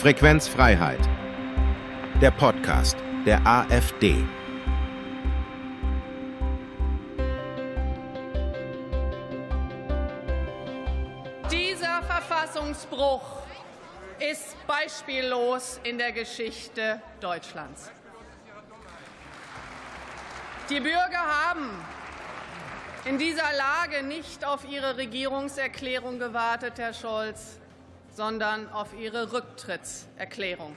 Frequenz Freiheit, der Podcast der AfD. Dieser Verfassungsbruch ist beispiellos in der Geschichte Deutschlands. Die Bürger haben in dieser Lage nicht auf ihre Regierungserklärung gewartet, Herr Scholz, sondern auf ihre Rücktrittserklärung.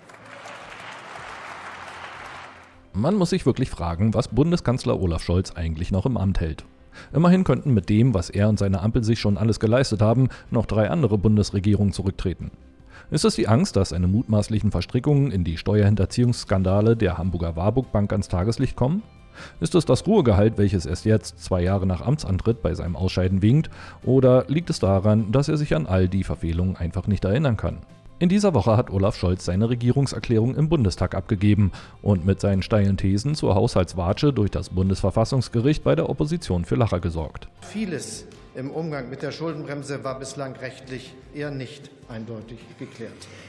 Man muss sich wirklich fragen, was Bundeskanzler Olaf Scholz eigentlich noch im Amt hält. Immerhin könnten mit dem, was er und seine Ampel sich schon alles geleistet haben, noch 3 andere Bundesregierungen zurücktreten. Ist es die Angst, dass seine mutmaßlichen Verstrickungen in die Steuerhinterziehungsskandale der Hamburger Warburg Bank ans Tageslicht kommen? Ist es das Ruhegehalt, welches erst jetzt 2 Jahre nach Amtsantritt bei seinem Ausscheiden winkt? Oder liegt es daran, dass er sich an all die Verfehlungen einfach nicht erinnern kann? In dieser Woche hat Olaf Scholz seine Regierungserklärung im Bundestag abgegeben und mit seinen steilen Thesen zur Haushaltswatsche durch das Bundesverfassungsgericht bei der Opposition für Lacher gesorgt. Vieles im Umgang mit der Schuldenbremse war bislang rechtlich eher nicht eindeutig geklärt.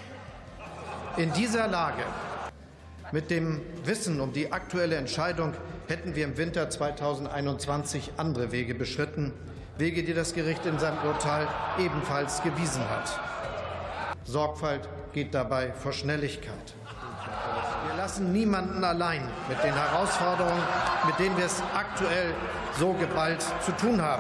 In dieser Lage, mit dem Wissen um die aktuelle Entscheidung, hätten wir im Winter 2021 andere Wege beschritten, Wege, die das Gericht in seinem Urteil ebenfalls gewiesen hat. Sorgfalt geht dabei vor Schnelligkeit. Wir lassen niemanden allein mit den Herausforderungen, mit denen wir es aktuell so geballt zu tun haben.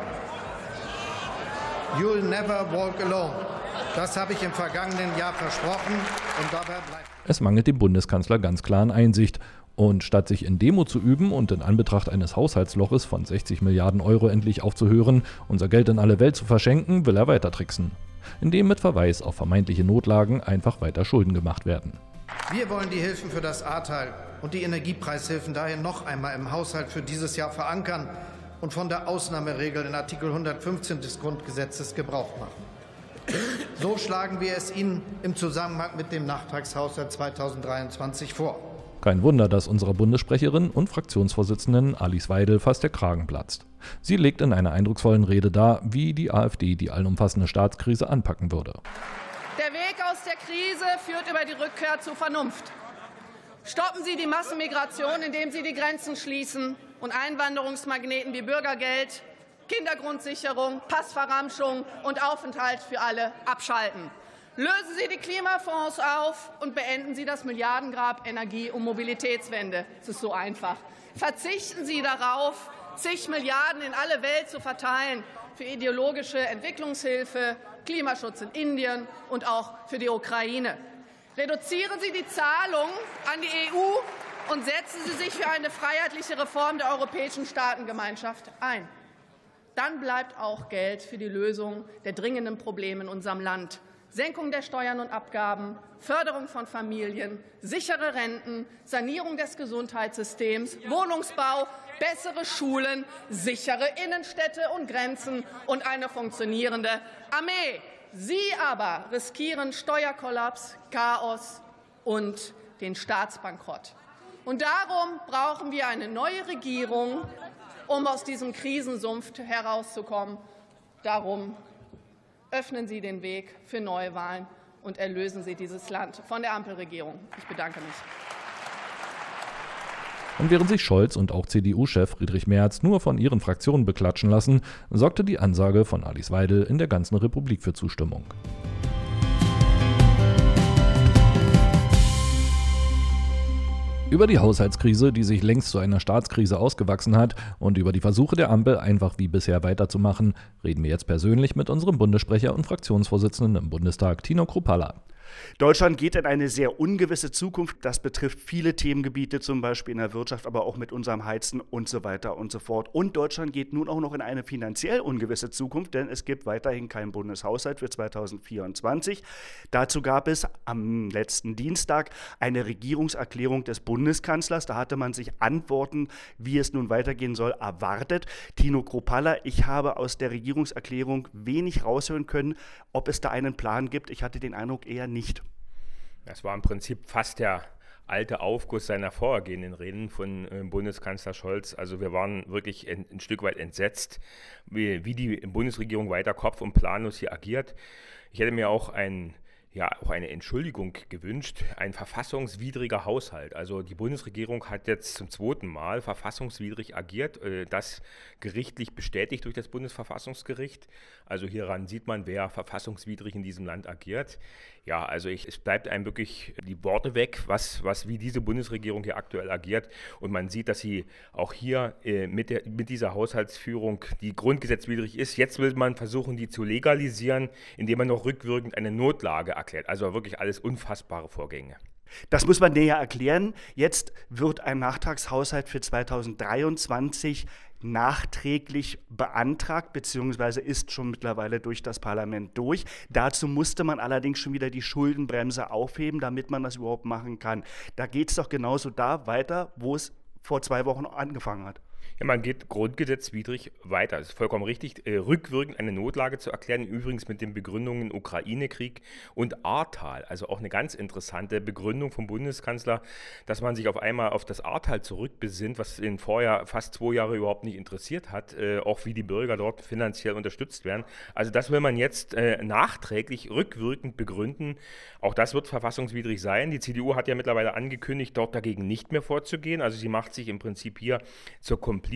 You'll never walk alone. Das habe ich im vergangenen Jahr versprochen und dabei bleibt. Es mangelt dem Bundeskanzler ganz klar an Einsicht. Und statt sich in Demut zu üben und in Anbetracht eines Haushaltsloches von 60 Milliarden Euro endlich aufzuhören, unser Geld in alle Welt zu verschenken, will er weiter tricksen. Indem mit Verweis auf vermeintliche Notlagen einfach weiter Schulden gemacht werden. Wir wollen die Hilfen für das Ahrtal und die Energiepreishilfen daher noch einmal im Haushalt für dieses Jahr verankern und von der Ausnahmeregel in Artikel 115 des Grundgesetzes Gebrauch machen. So schlagen wir es Ihnen im Zusammenhang mit dem Nachtragshaushalt 2023 vor. Kein Wunder, dass unserer Bundessprecherin und Fraktionsvorsitzenden Alice Weidel fast der Kragen platzt. Sie legt in einer eindrucksvollen Rede dar, wie die AfD die allumfassende Staatskrise anpacken würde. Der Weg aus der Krise führt über die Rückkehr zur Vernunft. Stoppen Sie die Massenmigration, indem Sie die Grenzen schließen und Einwanderungsmagneten wie Bürgergeld, Kindergrundsicherung, Passverramschung und Aufenthalt für alle abschalten. Lösen Sie die Klimafonds auf und beenden Sie das Milliardengrab Energie- und Mobilitätswende. Es ist so einfach. Verzichten Sie darauf, zig Milliarden in alle Welt zu verteilen für ideologische Entwicklungshilfe, Klimaschutz in Indien und auch für die Ukraine. Reduzieren Sie die Zahlungen an die EU und setzen Sie sich für eine freiheitliche Reform der Europäischen Staatengemeinschaft ein. Dann bleibt auch Geld für die Lösung der dringenden Probleme in unserem Land. Senkung der Steuern und Abgaben, Förderung von Familien, sichere Renten, Sanierung des Gesundheitssystems, Wohnungsbau, bessere Schulen, sichere Innenstädte und Grenzen und eine funktionierende Armee. Sie aber riskieren Steuerkollaps, Chaos und den Staatsbankrott. Und darum brauchen wir eine neue Regierung, um aus diesem Krisensumpf herauszukommen. Darum öffnen Sie den Weg für Neuwahlen und erlösen Sie dieses Land von der Ampelregierung. Ich bedanke mich. Und während sich Scholz und auch CDU-Chef Friedrich Merz nur von ihren Fraktionen beklatschen lassen, sorgte die Ansage von Alice Weidel in der ganzen Republik für Zustimmung. Über die Haushaltskrise, die sich längst zu einer Staatskrise ausgewachsen hat, und über die Versuche der Ampel, einfach wie bisher weiterzumachen, reden wir jetzt persönlich mit unserem Bundessprecher und Fraktionsvorsitzenden im Bundestag, Tino Kruppalla. Deutschland geht in eine sehr ungewisse Zukunft. Das betrifft viele Themengebiete, zum Beispiel in der Wirtschaft, aber auch mit unserem Heizen und so weiter und so fort. Und Deutschland geht nun auch noch in eine finanziell ungewisse Zukunft, denn es gibt weiterhin keinen Bundeshaushalt für 2024. Dazu gab es am letzten Dienstag eine Regierungserklärung des Bundeskanzlers. Da hatte man sich Antworten, wie es nun weitergehen soll, erwartet. Tino Kruppalla, ich habe aus der Regierungserklärung wenig raushören können, ob es da einen Plan gibt. Ich hatte den Eindruck eher nicht. Das war im Prinzip fast der alte Aufguss seiner vorhergehenden Reden von Bundeskanzler Scholz. Also wir waren wirklich ein Stück weit entsetzt, wie die Bundesregierung weiter kopf- und planlos hier agiert. Ich hätte mir auch ein ja auch eine Entschuldigung gewünscht, ein verfassungswidriger Haushalt. Also die Bundesregierung hat jetzt zum zweiten Mal verfassungswidrig agiert, das gerichtlich bestätigt durch das Bundesverfassungsgericht. Also hieran sieht man, wer verfassungswidrig in diesem Land agiert. Ja, also es bleibt einem wirklich die Worte weg, wie diese Bundesregierung hier aktuell agiert. Und man sieht, dass sie auch hier mit dieser Haushaltsführung, die grundgesetzwidrig ist, jetzt will man versuchen, die zu legalisieren, indem man noch rückwirkend eine Notlage erklärt. Also wirklich alles unfassbare Vorgänge. Das muss man näher erklären. Jetzt wird ein Nachtragshaushalt für 2023 nachträglich beantragt, beziehungsweise ist schon mittlerweile durch das Parlament durch. Dazu musste man allerdings schon wieder die Schuldenbremse aufheben, damit man das überhaupt machen kann. Da geht es doch genauso da weiter, wo es vor 2 Wochen angefangen hat. Ja, man geht grundgesetzwidrig weiter. Es ist vollkommen richtig, rückwirkend eine Notlage zu erklären, übrigens mit den Begründungen Ukraine-Krieg und Ahrtal. Also auch eine ganz interessante Begründung vom Bundeskanzler, dass man sich auf einmal auf das Ahrtal zurückbesinnt, was in Vorjahr fast 2 Jahre überhaupt nicht interessiert hat, auch wie die Bürger dort finanziell unterstützt werden. Also das will man jetzt nachträglich rückwirkend begründen. Auch das wird verfassungswidrig sein. Die CDU hat ja mittlerweile angekündigt, dort dagegen nicht mehr vorzugehen. Also sie macht sich im Prinzip hier zur Komplizin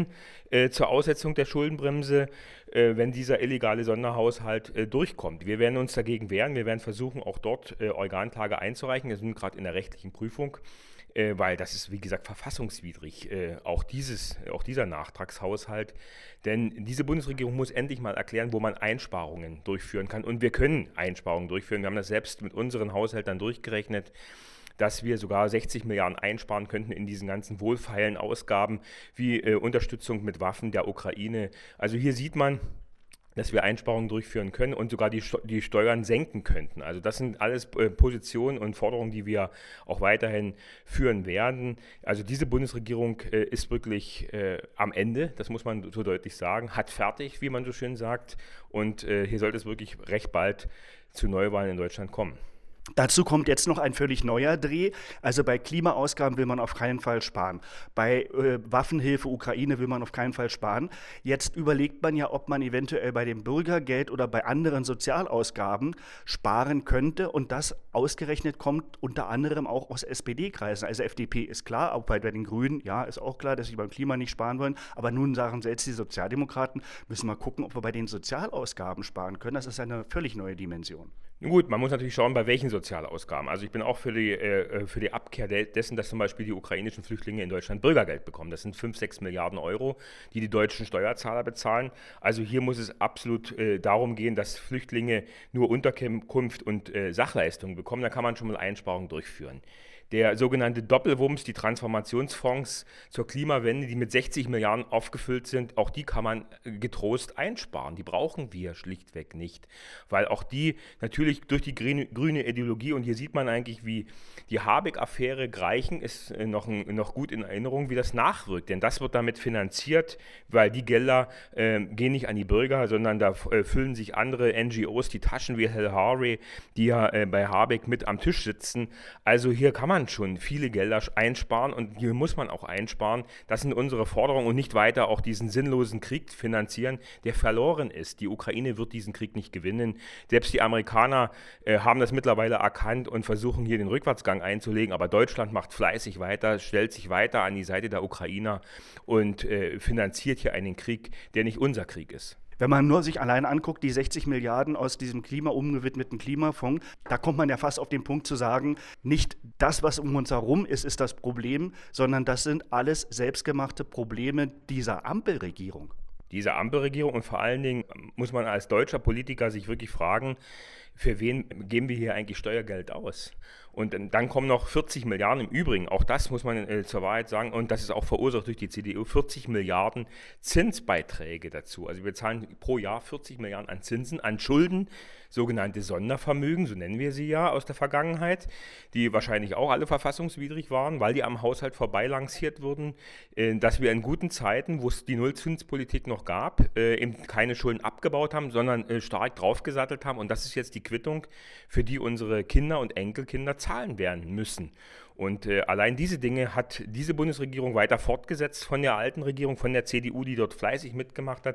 zur Aussetzung der Schuldenbremse, wenn dieser illegale Sonderhaushalt durchkommt. Wir werden uns dagegen wehren. Wir werden versuchen, auch dort Organklage einzureichen. Wir sind gerade in der rechtlichen Prüfung, weil das ist, wie gesagt, verfassungswidrig, auch dieser Nachtragshaushalt. Denn diese Bundesregierung muss endlich mal erklären, wo man Einsparungen durchführen kann. Und wir können Einsparungen durchführen. Wir haben das selbst mit unseren Haushältern durchgerechnet, dass wir sogar 60 Milliarden einsparen könnten in diesen ganzen wohlfeilen Ausgaben wie Unterstützung mit Waffen der Ukraine. Also hier sieht man, dass wir Einsparungen durchführen können und sogar die Steuern senken könnten. Also das sind alles Positionen und Forderungen, die wir auch weiterhin führen werden. Also diese Bundesregierung ist wirklich am Ende, das muss man so deutlich sagen, hat fertig, wie man so schön sagt. Und hier sollte es wirklich recht bald zu Neuwahlen in Deutschland kommen. Dazu kommt jetzt noch ein völlig neuer Dreh. Also bei Klimaausgaben will man auf keinen Fall sparen. Bei Waffenhilfe Ukraine will man auf keinen Fall sparen. Jetzt überlegt man ja, ob man eventuell bei dem Bürgergeld oder bei anderen Sozialausgaben sparen könnte. Und das ausgerechnet kommt unter anderem auch aus SPD-Kreisen. Also FDP ist klar, auch bei den Grünen, ja, ist auch klar, dass sie beim Klima nicht sparen wollen. Aber nun sagen selbst die Sozialdemokraten, müssen wir gucken, ob wir bei den Sozialausgaben sparen können. Das ist eine völlig neue Dimension. Gut, man muss natürlich schauen, bei welchen Sozialausgaben. Also ich bin auch für die Abkehr dessen, dass zum Beispiel die ukrainischen Flüchtlinge in Deutschland Bürgergeld bekommen. Das sind 5-6 Milliarden Euro, die die deutschen Steuerzahler bezahlen. Also hier muss es absolut darum gehen, dass Flüchtlinge nur Unterkunft und Sachleistungen bekommen. Da kann man schon mal Einsparungen durchführen. Der sogenannte Doppelwumms, die Transformationsfonds zur Klimawende, die mit 60 Milliarden aufgefüllt sind, auch die kann man getrost einsparen. Die brauchen wir schlichtweg nicht, weil auch die natürlich durch die grüne Ideologie, und hier sieht man eigentlich, wie die Habeck-Affäre Greichen ist noch gut in Erinnerung, wie das nachwirkt. Denn das wird damit finanziert, weil die Gelder gehen nicht an die Bürger, sondern da füllen sich andere NGOs die Taschen wie Hal Harvey, die ja bei Habeck mit am Tisch sitzen. Also hier kann man schon viele Gelder einsparen und hier muss man auch einsparen. Das sind unsere Forderungen und nicht weiter auch diesen sinnlosen Krieg finanzieren, der verloren ist. Die Ukraine wird diesen Krieg nicht gewinnen. Selbst die Amerikaner haben das mittlerweile erkannt und versuchen hier den Rückwärtsgang einzulegen, aber Deutschland macht fleißig weiter, stellt sich weiter an die Seite der Ukrainer und finanziert hier einen Krieg, der nicht unser Krieg ist. Wenn man nur sich allein anguckt, die 60 Milliarden aus diesem umgewidmeten Klimafonds, da kommt man ja fast auf den Punkt zu sagen, nicht das, was um uns herum ist, ist das Problem, sondern das sind alles selbstgemachte Probleme dieser Ampelregierung. Diese Ampelregierung, und vor allen Dingen muss man als deutscher Politiker sich wirklich fragen, für wen geben wir hier eigentlich Steuergeld aus? Und dann kommen noch 40 Milliarden im Übrigen, auch das muss man zur Wahrheit sagen, und das ist auch verursacht durch die CDU, 40 Milliarden Zinsbeiträge dazu. Also wir zahlen pro Jahr 40 Milliarden an Zinsen, an Schulden, sogenannte Sondervermögen, so nennen wir sie ja aus der Vergangenheit, die wahrscheinlich auch alle verfassungswidrig waren, weil die am Haushalt vorbeilanciert wurden, dass wir in guten Zeiten, wo es die Nullzinspolitik noch gab, eben keine Schulden abgebaut haben, sondern stark draufgesattelt haben, und das ist jetzt die Quittung, für die unsere Kinder und Enkelkinder zahlen werden müssen. Und allein diese Dinge hat diese Bundesregierung weiter fortgesetzt von der alten Regierung, von der CDU, die dort fleißig mitgemacht hat.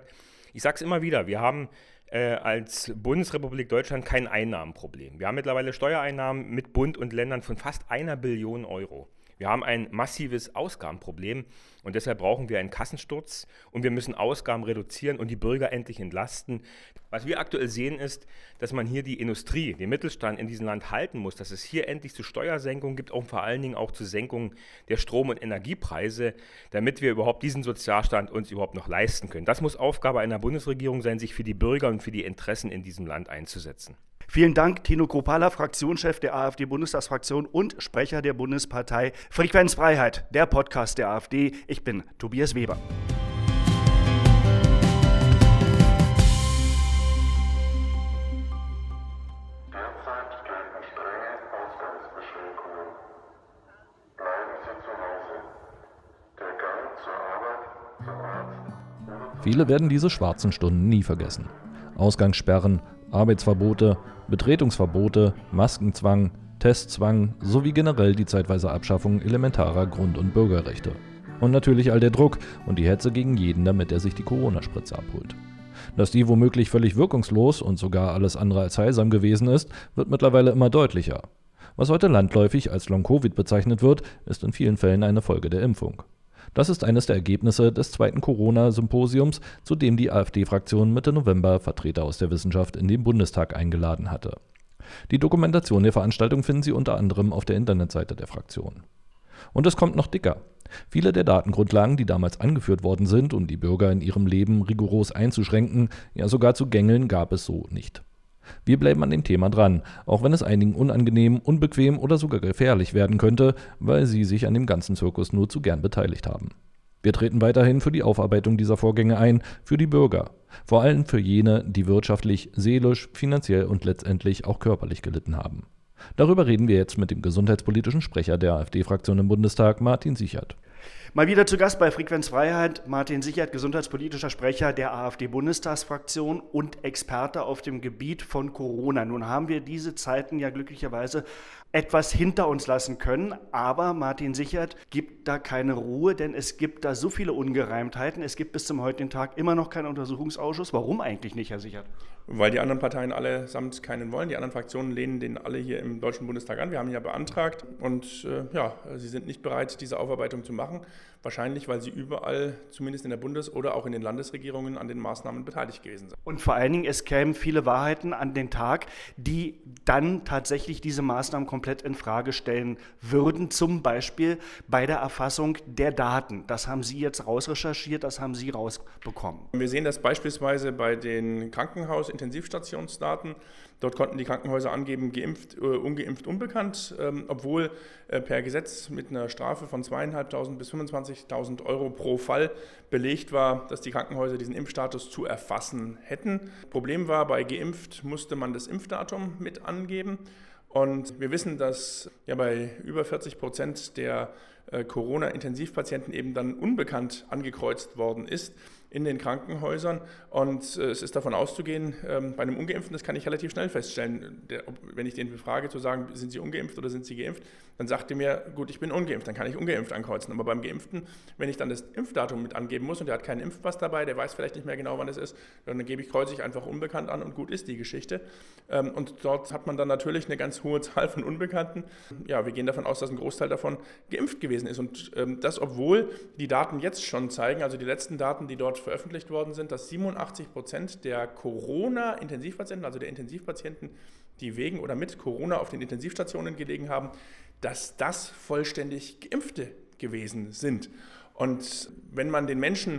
Ich sage es immer wieder, wir haben als Bundesrepublik Deutschland kein Einnahmenproblem. Wir haben mittlerweile Steuereinnahmen mit Bund und Ländern von fast 1 Billion Euro. Wir haben ein massives Ausgabenproblem und deshalb brauchen wir einen Kassensturz und wir müssen Ausgaben reduzieren und die Bürger endlich entlasten. Was wir aktuell sehen ist, dass man hier die Industrie, den Mittelstand in diesem Land halten muss, dass es hier endlich zu Steuersenkungen gibt und vor allen Dingen auch zu Senkungen der Strom- und Energiepreise, damit wir überhaupt diesen Sozialstaat uns überhaupt noch leisten können. Das muss Aufgabe einer Bundesregierung sein, sich für die Bürger und für die Interessen in diesem Land einzusetzen. Vielen Dank, Tino Kropala, Fraktionschef der AfD-Bundestagsfraktion und Sprecher der Bundespartei Frequenz Freiheit, der Podcast der AfD. Ich bin Tobias Weber. Derzeit gelten strenge Ausgangsbeschränkungen. Bleiben Sie zu Hause. Der Gang zur Arbeit, zum Arzt. Viele werden diese schwarzen Stunden nie vergessen. Ausgangssperren, Arbeitsverbote, Betretungsverbote, Maskenzwang, Testzwang sowie generell die zeitweise Abschaffung elementarer Grund- und Bürgerrechte. Und natürlich all der Druck und die Hetze gegen jeden, damit er sich die Corona-Spritze abholt. Dass die womöglich völlig wirkungslos und sogar alles andere als heilsam gewesen ist, wird mittlerweile immer deutlicher. Was heute landläufig als Long-Covid bezeichnet wird, ist in vielen Fällen eine Folge der Impfung. Das ist eines der Ergebnisse des 2. Corona-Symposiums, zu dem die AfD-Fraktion Mitte November Vertreter aus der Wissenschaft in den Bundestag eingeladen hatte. Die Dokumentation der Veranstaltung finden Sie unter anderem auf der Internetseite der Fraktion. Und es kommt noch dicker. Viele der Datengrundlagen, die damals angeführt worden sind, um die Bürger in ihrem Leben rigoros einzuschränken, ja sogar zu gängeln, gab es so nicht. Wir bleiben an dem Thema dran, auch wenn es einigen unangenehm, unbequem oder sogar gefährlich werden könnte, weil sie sich an dem ganzen Zirkus nur zu gern beteiligt haben. Wir treten weiterhin für die Aufarbeitung dieser Vorgänge ein, für die Bürger, vor allem für jene, die wirtschaftlich, seelisch, finanziell und letztendlich auch körperlich gelitten haben. Darüber reden wir jetzt mit dem gesundheitspolitischen Sprecher der AfD-Fraktion im Bundestag, Martin Sichert. Mal wieder zu Gast bei Frequenz Freiheit, Martin Sichert, gesundheitspolitischer Sprecher der AfD-Bundestagsfraktion und Experte auf dem Gebiet von Corona. Nun haben wir diese Zeiten ja glücklicherweise etwas hinter uns lassen können, aber Martin Sichert gibt da keine Ruhe, denn es gibt da so viele Ungereimtheiten. Es gibt bis zum heutigen Tag immer noch keinen Untersuchungsausschuss. Warum eigentlich nicht, Herr Sichert? Weil die anderen Parteien allesamt keinen wollen. Die anderen Fraktionen lehnen den alle hier im Deutschen Bundestag an. Wir haben ihn ja beantragt und sie sind nicht bereit, diese Aufarbeitung zu machen. Wahrscheinlich, weil sie überall, zumindest in der Bundes- oder auch in den Landesregierungen, an den Maßnahmen beteiligt gewesen sind. Und vor allen Dingen, es kämen viele Wahrheiten an den Tag, die dann tatsächlich diese Maßnahmen komplett in Frage stellen würden. Zum Beispiel bei der Erfassung der Daten. Das haben Sie jetzt rausrecherchiert, das haben Sie rausbekommen. Wir sehen das beispielsweise bei den Krankenhaus-Intensivstationsdaten. Dort konnten die Krankenhäuser angeben, geimpft, ungeimpft, unbekannt, obwohl per Gesetz mit einer Strafe von 2.500 bis 25.000 Euro pro Fall belegt war, dass die Krankenhäuser diesen Impfstatus zu erfassen hätten. Problem war, bei geimpft musste man das Impfdatum mit angeben. Und wir wissen, dass ja bei über 40% der Corona-Intensivpatienten eben dann unbekannt angekreuzt worden ist in den Krankenhäusern. Und es ist davon auszugehen, bei einem Ungeimpften, das kann ich relativ schnell feststellen, wenn ich den befrage, zu sagen, sind Sie ungeimpft oder sind Sie geimpft, dann sagt er mir, gut, ich bin ungeimpft, dann kann ich ungeimpft ankreuzen. Aber beim Geimpften, wenn ich dann das Impfdatum mit angeben muss und der hat keinen Impfpass dabei, der weiß vielleicht nicht mehr genau, wann es ist, dann kreuze ich einfach unbekannt an und gut ist die Geschichte. Und dort hat man dann natürlich eine ganz hohe Zahl von Unbekannten. Ja, wir gehen davon aus, dass ein Großteil davon geimpft gewesen ist. Und das, obwohl die Daten jetzt schon zeigen, also die letzten Daten, die dort veröffentlicht worden sind, dass 87% der Corona-Intensivpatienten, also der Intensivpatienten, die wegen oder mit Corona auf den Intensivstationen gelegen haben, dass das vollständig Geimpfte gewesen sind. Und wenn man den Menschen,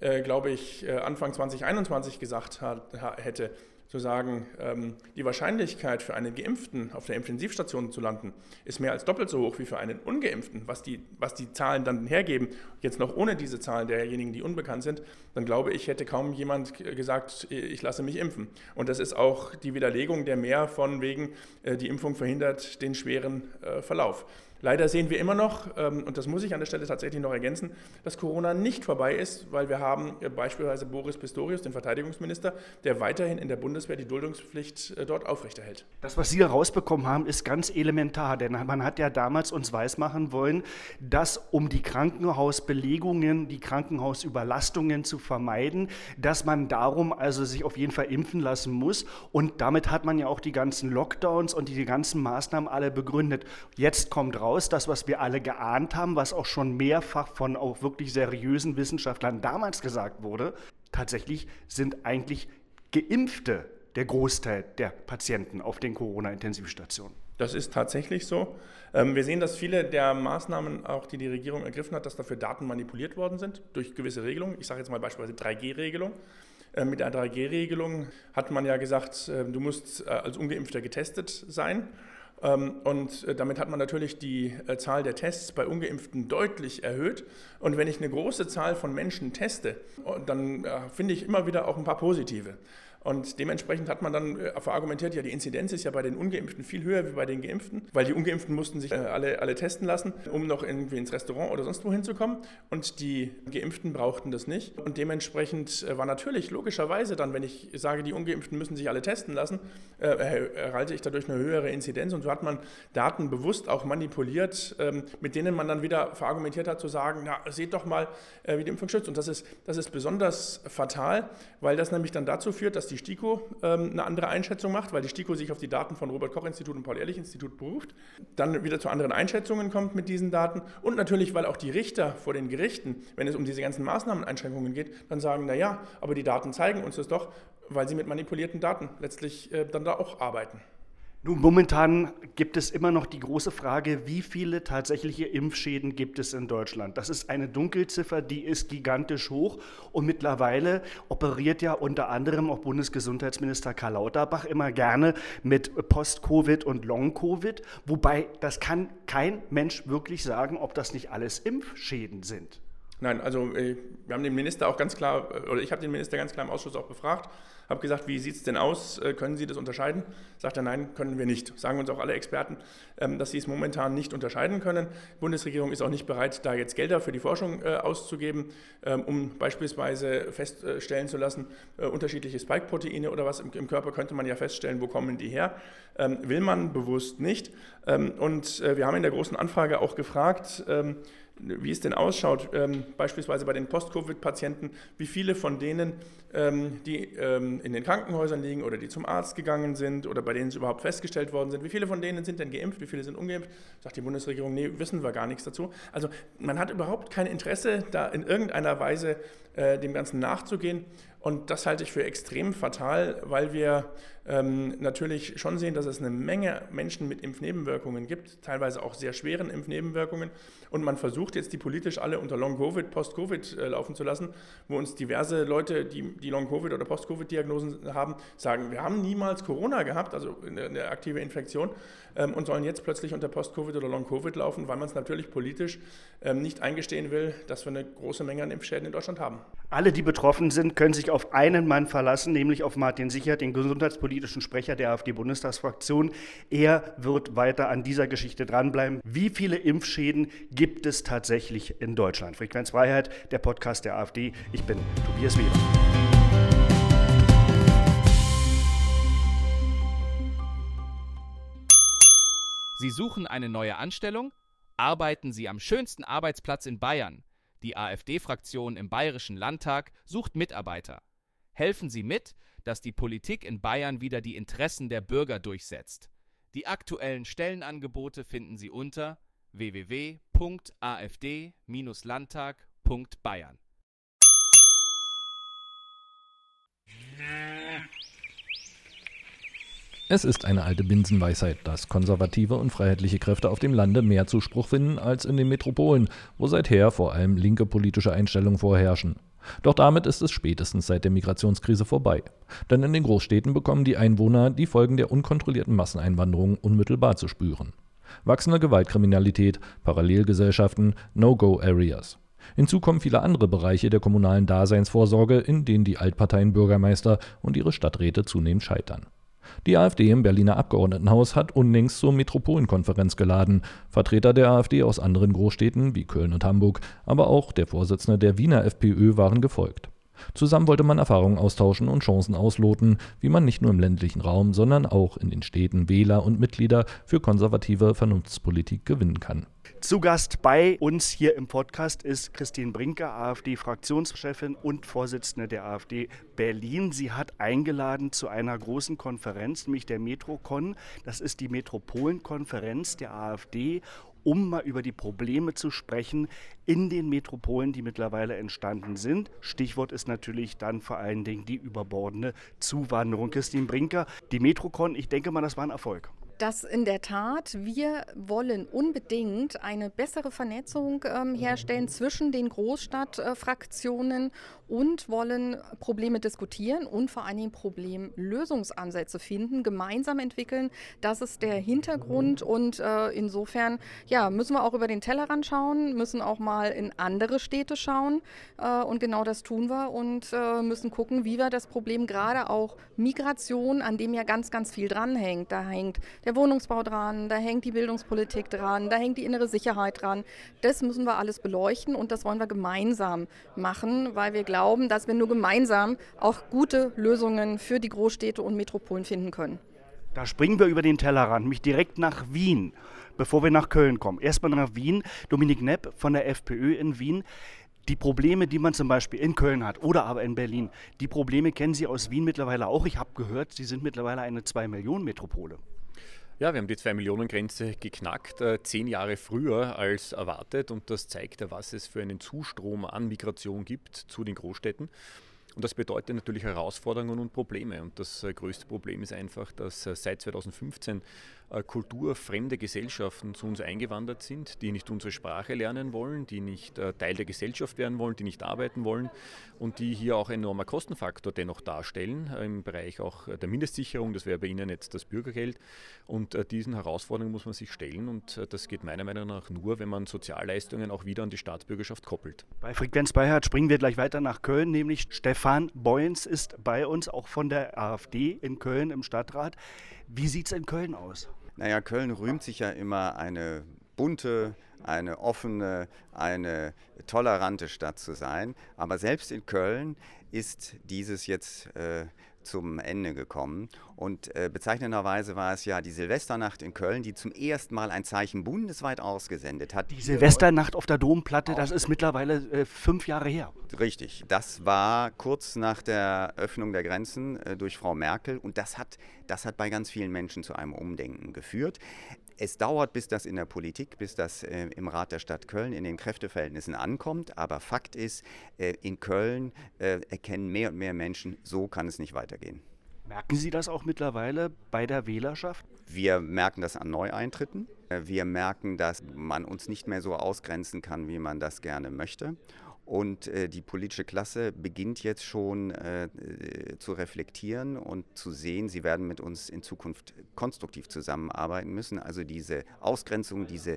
Anfang 2021 gesagt hätte, zu sagen, die Wahrscheinlichkeit für einen Geimpften auf der Intensivstation zu landen, ist mehr als doppelt so hoch wie für einen Ungeimpften, was die Zahlen dann hergeben, jetzt noch ohne diese Zahlen derjenigen, die unbekannt sind, dann glaube ich, hätte kaum jemand gesagt, ich lasse mich impfen. Und das ist auch die Widerlegung der Mehr von wegen, die Impfung verhindert den schweren Verlauf. Leider sehen wir immer noch, und das muss ich an der Stelle tatsächlich noch ergänzen, dass Corona nicht vorbei ist, weil wir haben beispielsweise Boris Pistorius, den Verteidigungsminister, der weiterhin in der Bundeswehr die Duldungspflicht dort aufrechterhält. Das, was Sie da rausbekommen haben, ist ganz elementar, denn man hat ja damals uns weismachen wollen, dass um die Krankenhausbelegungen, die Krankenhausüberlastungen zu vermeiden, dass man darum also sich auf jeden Fall impfen lassen muss, und damit hat man ja auch die ganzen Lockdowns und die ganzen Maßnahmen alle begründet. Jetzt kommt raus, das, was wir alle geahnt haben, was auch schon mehrfach von auch wirklich seriösen Wissenschaftlern damals gesagt wurde, tatsächlich sind eigentlich Geimpfte der Großteil der Patienten auf den Corona-Intensivstationen. Das ist tatsächlich so. Wir sehen, dass viele der Maßnahmen, auch die Regierung ergriffen hat, dass dafür Daten manipuliert worden sind durch gewisse Regelungen. Ich sage jetzt mal beispielsweise 3G-Regelung. Mit der 3G-Regelung hat man ja gesagt, du musst als Ungeimpfter getestet sein. Und damit hat man natürlich die Zahl der Tests bei Ungeimpften deutlich erhöht. Und wenn ich eine große Zahl von Menschen teste, dann finde ich immer wieder auch ein paar positive. Und dementsprechend hat man dann verargumentiert, ja, die Inzidenz ist ja bei den Ungeimpften viel höher wie bei den Geimpften, weil die Ungeimpften mussten sich alle testen lassen, um noch irgendwie ins Restaurant oder sonst wo hinzukommen. Und die Geimpften brauchten das nicht. Und dementsprechend war natürlich logischerweise dann, wenn ich sage, die Ungeimpften müssen sich alle testen lassen, erhalte ich dadurch eine höhere Inzidenz. Und so hat man Daten bewusst auch manipuliert, mit denen man dann wieder verargumentiert hat, zu sagen, na, seht doch mal, wie die Impfung schützt. Und das ist besonders fatal, weil das nämlich dann dazu führt, dass die STIKO eine andere Einschätzung macht, weil die STIKO sich auf die Daten von Robert-Koch-Institut und Paul-Ehrlich-Institut beruft, dann wieder zu anderen Einschätzungen kommt mit diesen Daten, und natürlich, weil auch die Richter vor den Gerichten, wenn es um diese ganzen Maßnahmeneinschränkungen geht, dann sagen, naja, aber die Daten zeigen uns das doch, weil sie mit manipulierten Daten letztlich dann da auch arbeiten. Nun, momentan gibt es immer noch die große Frage, wie viele tatsächliche Impfschäden gibt es in Deutschland? Das ist eine Dunkelziffer, die ist gigantisch hoch, und mittlerweile operiert ja unter anderem auch Bundesgesundheitsminister Karl Lauterbach immer gerne mit Post-Covid und Long-Covid, wobei das kann kein Mensch wirklich sagen, ob das nicht alles Impfschäden sind. Nein, also wir haben den Minister auch ganz klar, oder ich habe den Minister ganz klar im Ausschuss auch befragt, habe gesagt, wie sieht es denn aus, können Sie das unterscheiden? Sagt er, nein, können wir nicht. Sagen uns auch alle Experten, dass sie es momentan nicht unterscheiden können. Die Bundesregierung ist auch nicht bereit, da jetzt Gelder für die Forschung auszugeben, um beispielsweise feststellen zu lassen, unterschiedliche Spike-Proteine oder was im Körper könnte man ja feststellen, wo kommen die her. Will man bewusst nicht. Und wir haben in der großen Anfrage auch gefragt, wie es denn ausschaut, beispielsweise bei den Post-Covid-Patienten, wie viele von denen, die in den Krankenhäusern liegen oder die zum Arzt gegangen sind oder bei denen es überhaupt festgestellt worden sind, wie viele von denen sind denn geimpft, wie viele sind ungeimpft? Sagt die Bundesregierung, nee, wissen wir gar nichts dazu. Also man hat überhaupt kein Interesse, da in irgendeiner Weise dem Ganzen nachzugehen. Und das halte ich für extrem fatal, weil wir natürlich schon sehen, dass es eine Menge Menschen mit Impfnebenwirkungen gibt, teilweise auch sehr schweren Impfnebenwirkungen. Und man versucht jetzt, die politisch alle unter Long-Covid, Post-Covid laufen zu lassen, wo uns diverse Leute, die Long-Covid oder Post-Covid-Diagnosen haben, sagen, wir haben niemals Corona gehabt, also eine aktive Infektion, und sollen jetzt plötzlich unter Post-Covid oder Long-Covid laufen, weil man es natürlich politisch nicht eingestehen will, dass wir eine große Menge an Impfschäden in Deutschland haben. Alle, die betroffen sind, können sich auf einen Mann verlassen, nämlich auf Martin Sichert, den gesundheitspolitischen Sprecher der AfD-Bundestagsfraktion. Er wird weiter an dieser Geschichte dranbleiben. Wie viele Impfschäden gibt es tatsächlich in Deutschland? Frequenz Freiheit, der Podcast der AfD. Ich bin Tobias Weber. Sie suchen eine neue Anstellung? Arbeiten Sie am schönsten Arbeitsplatz in Bayern. Die AfD-Fraktion im Bayerischen Landtag sucht Mitarbeiter. Helfen Sie mit, dass die Politik in Bayern wieder die Interessen der Bürger durchsetzt. Die aktuellen Stellenangebote finden Sie unter www.afd-landtag.bayern. Es ist eine alte Binsenweisheit, dass konservative und freiheitliche Kräfte auf dem Lande mehr Zuspruch finden als in den Metropolen, wo seither vor allem linke politische Einstellungen vorherrschen. Doch damit ist es spätestens seit der Migrationskrise vorbei. Denn in den Großstädten bekommen die Einwohner die Folgen der unkontrollierten Masseneinwanderung unmittelbar zu spüren. Wachsende Gewaltkriminalität, Parallelgesellschaften, No-Go-Areas. Hinzu kommen viele andere Bereiche der kommunalen Daseinsvorsorge, in denen die Altparteien Bürgermeister und ihre Stadträte zunehmend scheitern. Die AfD im Berliner Abgeordnetenhaus hat unlängst zur Metropolenkonferenz geladen. Vertreter der AfD aus anderen Großstädten wie Köln und Hamburg, aber auch der Vorsitzende der Wiener FPÖ waren gefolgt. Zusammen wollte man Erfahrungen austauschen und Chancen ausloten, wie man nicht nur im ländlichen Raum, sondern auch in den Städten Wähler und Mitglieder für konservative Vernunftspolitik gewinnen kann. Zu Gast bei uns hier im Podcast ist Christine Brinker, AfD-Fraktionschefin und Vorsitzende der AfD Berlin. Sie hat eingeladen zu einer großen Konferenz, nämlich der MetroCon. Das ist die Metropolenkonferenz der AfD, um mal über die Probleme zu sprechen in den Metropolen, die mittlerweile entstanden sind. Stichwort ist natürlich dann vor allen Dingen die überbordende Zuwanderung. Christine Brinker, die MetroCon, ich denke mal, das war ein Erfolg. Das in der Tat. Wir wollen unbedingt eine bessere Vernetzung herstellen zwischen den Großstadtfraktionen und wollen Probleme diskutieren und vor allen Dingen Problemlösungsansätze finden, gemeinsam entwickeln. Das ist der Hintergrund und insofern müssen wir auch über den Tellerrand schauen, müssen auch mal in andere Städte schauen und genau das tun wir und müssen gucken, wie wir das Problem gerade auch Migration, an dem ja ganz, ganz viel dranhängt. Da hängt der Wohnungsbau dran, da hängt die Bildungspolitik dran, da hängt die innere Sicherheit dran. Das müssen wir alles beleuchten und das wollen wir gemeinsam machen, weil wir glauben, dass wir nur gemeinsam auch gute Lösungen für die Großstädte und Metropolen finden können. Da springen wir über den Tellerrand, nämlich direkt nach Wien, bevor wir nach Köln kommen. Erstmal nach Wien. Dominik Nepp von der FPÖ in Wien. Die Probleme, die man zum Beispiel in Köln hat oder aber in Berlin, die Probleme kennen Sie aus Wien mittlerweile auch. Ich habe gehört, Sie sind mittlerweile eine 2-Millionen-Metropole. Ja, wir haben die 2-Millionen-Grenze geknackt, 10 Jahre früher als erwartet, und das zeigt ja, was es für einen Zustrom an Migration gibt zu den Großstädten. Und das bedeutet natürlich Herausforderungen und Probleme. Und das größte Problem ist einfach, dass seit 2015 kulturfremde Gesellschaften zu uns eingewandert sind, die nicht unsere Sprache lernen wollen, die nicht Teil der Gesellschaft werden wollen, die nicht arbeiten wollen und die hier auch ein enormer Kostenfaktor dennoch darstellen, im Bereich auch der Mindestsicherung, das wäre bei Ihnen jetzt das Bürgergeld. Und diesen Herausforderungen muss man sich stellen, und das geht meiner Meinung nach nur, wenn man Sozialleistungen auch wieder an die Staatsbürgerschaft koppelt. Bei Frequenz Bayern springen wir gleich weiter nach Köln, nämlich Stefan Boyens ist bei uns, auch von der AfD in Köln im Stadtrat. Wie sieht es in Köln aus? Naja, Köln rühmt sich ja immer, eine bunte, eine offene, eine tolerante Stadt zu sein. Aber selbst in Köln ist dieses jetzt zum Ende gekommen. Und bezeichnenderweise war es ja die Silvesternacht in Köln, die zum ersten Mal ein Zeichen bundesweit ausgesendet hat. Die Silvesternacht auf der Domplatte, das ist mittlerweile 5 Jahre her. Richtig, das war kurz nach der Öffnung der Grenzen durch Frau Merkel, und das hat bei ganz vielen Menschen zu einem Umdenken geführt. Es dauert, bis das in der Politik, bis das im Rat der Stadt Köln in den Kräfteverhältnissen ankommt. Aber Fakt ist, in Köln erkennen mehr und mehr Menschen, so kann es nicht weitergehen. Merken Sie das auch mittlerweile bei der Wählerschaft? Wir merken das an Neueintritten. Wir merken, dass man uns nicht mehr so ausgrenzen kann, wie man das gerne möchte. Und die politische Klasse beginnt jetzt schon zu reflektieren und zu sehen, sie werden mit uns in Zukunft konstruktiv zusammenarbeiten müssen. Also diese Ausgrenzung, diese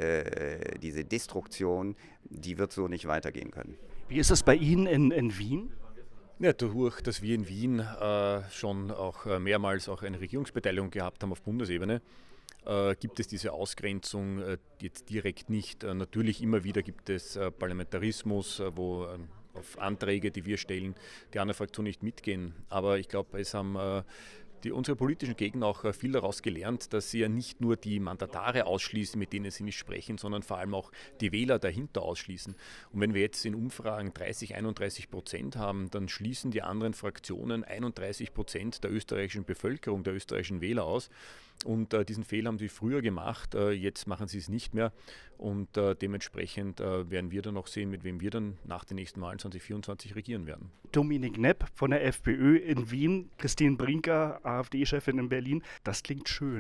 Destruktion, die wird so nicht weitergehen können. Wie ist es bei Ihnen in Wien? Ja, dadurch, dass wir in Wien schon auch mehrmals auch eine Regierungsbeteiligung gehabt haben auf Bundesebene, gibt es diese Ausgrenzung jetzt direkt nicht. Natürlich immer wieder gibt es Parlamentarismus, wo auf Anträge, die wir stellen, die andere Fraktion nicht mitgehen. Aber ich glaube, es haben unsere politischen Gegner auch viel daraus gelernt, dass sie ja nicht nur die Mandatare ausschließen, mit denen sie nicht sprechen, sondern vor allem auch die Wähler dahinter ausschließen. Und wenn wir jetzt in Umfragen 30-31% haben, dann schließen die anderen Fraktionen 31% der österreichischen Bevölkerung, der österreichischen Wähler aus. Und diesen Fehler haben sie früher gemacht, jetzt machen sie es nicht mehr, und dementsprechend werden wir dann noch sehen, mit wem wir dann nach den nächsten Wahlen 2024 regieren werden. Dominik Nepp von der FPÖ in Wien, Christine Brinker, AfD-Chefin in Berlin, das klingt schön.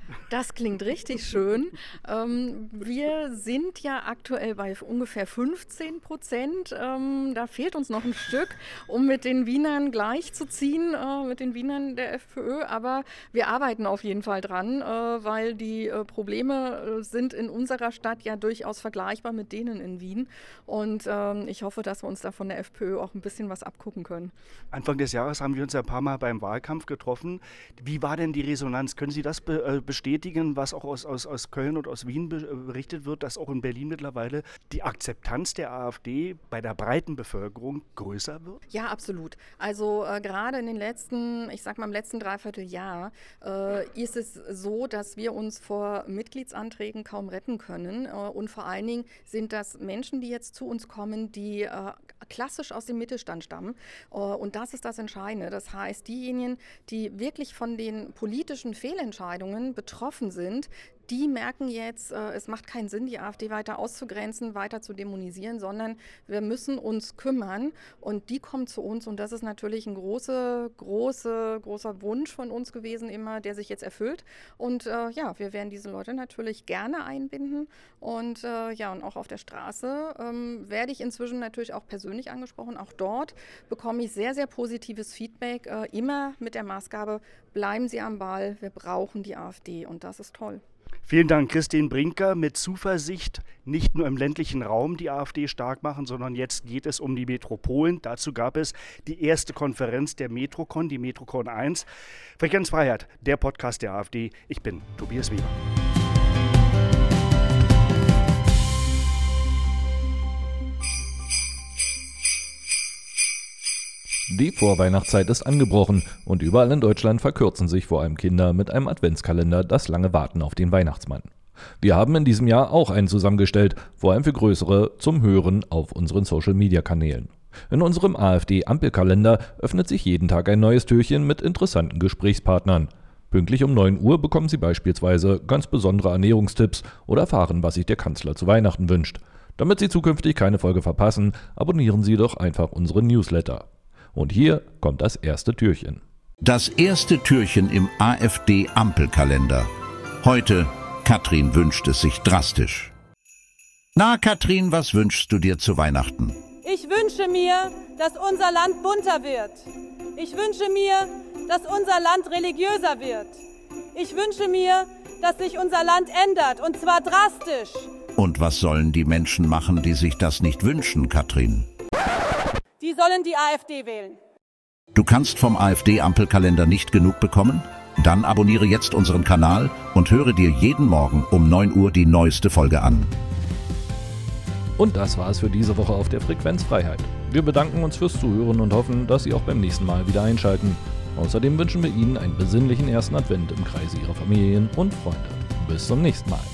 Das klingt richtig schön. Wir sind ja aktuell bei ungefähr 15%. Da fehlt uns noch ein Stück, um mit den Wienern gleichzuziehen, mit den Wienern der FPÖ. Aber wir arbeiten auf jeden Fall dran, weil die Probleme sind in unserer Stadt ja durchaus vergleichbar mit denen in Wien. Und ich hoffe, dass wir uns da von der FPÖ auch ein bisschen was abgucken können. Anfang des Jahres haben wir uns ein paar Mal beim Wahlkampf getroffen. Wie war denn die Resonanz? Können Sie das bestätigen, was auch aus Köln und aus Wien berichtet wird, dass auch in Berlin mittlerweile die Akzeptanz der AfD bei der breiten Bevölkerung größer wird? Ja, absolut. Also gerade in den letzten, ich sag mal im letzten Dreivierteljahr, ist es so, dass wir uns vor Mitgliedsanträgen kaum retten können. Und vor allen Dingen sind das Menschen, die jetzt zu uns kommen, die klassisch aus dem Mittelstand stammen. Und das ist das Entscheidende. Das heißt, diejenigen, die wirklich von den politischen Fehlentscheidungen betroffen sind, die merken jetzt, es macht keinen Sinn, die AfD weiter auszugrenzen, weiter zu dämonisieren, sondern wir müssen uns kümmern und die kommen zu uns und das ist natürlich ein großer Wunsch von uns gewesen immer, der sich jetzt erfüllt und ja, wir werden diese Leute natürlich gerne einbinden und ja, und auch auf der Straße werde ich inzwischen natürlich auch persönlich angesprochen, auch dort bekomme ich sehr, sehr positives Feedback, immer mit der Maßgabe, bleiben Sie am Ball, wir brauchen die AfD und das ist toll. Vielen Dank, Christine Brinker. Mit Zuversicht nicht nur im ländlichen Raum die AfD stark machen, sondern jetzt geht es um die Metropolen. Dazu gab es die erste Konferenz der Metrocon, die Metrocon 1. Frequenzfreiheit, der Podcast der AfD. Ich bin Tobias Weber. Die Vorweihnachtszeit ist angebrochen und überall in Deutschland verkürzen sich vor allem Kinder mit einem Adventskalender das lange Warten auf den Weihnachtsmann. Wir haben in diesem Jahr auch einen zusammengestellt, vor allem für größere, zum Hören auf unseren Social-Media-Kanälen. In unserem AfD-Ampelkalender öffnet sich jeden Tag ein neues Türchen mit interessanten Gesprächspartnern. Pünktlich um 9 Uhr bekommen Sie beispielsweise ganz besondere Ernährungstipps oder erfahren, was sich der Kanzler zu Weihnachten wünscht. Damit Sie zukünftig keine Folge verpassen, abonnieren Sie doch einfach unsere Newsletter. Und hier kommt das erste Türchen. Das erste Türchen im AfD-Ampelkalender. Heute, Katrin wünscht es sich drastisch. Na, Katrin, was wünschst du dir zu Weihnachten? Ich wünsche mir, dass unser Land bunter wird. Ich wünsche mir, dass unser Land religiöser wird. Ich wünsche mir, dass sich unser Land ändert, und zwar drastisch. Und was sollen die Menschen machen, die sich das nicht wünschen, Katrin? Die sollen die AfD wählen. Du kannst vom AfD-Ampelkalender nicht genug bekommen? Dann abonniere jetzt unseren Kanal und höre dir jeden Morgen um 9 Uhr die neueste Folge an. Und das war es für diese Woche auf der Frequenzfreiheit. Wir bedanken uns fürs Zuhören und hoffen, dass Sie auch beim nächsten Mal wieder einschalten. Außerdem wünschen wir Ihnen einen besinnlichen ersten Advent im Kreise Ihrer Familien und Freunde. Bis zum nächsten Mal.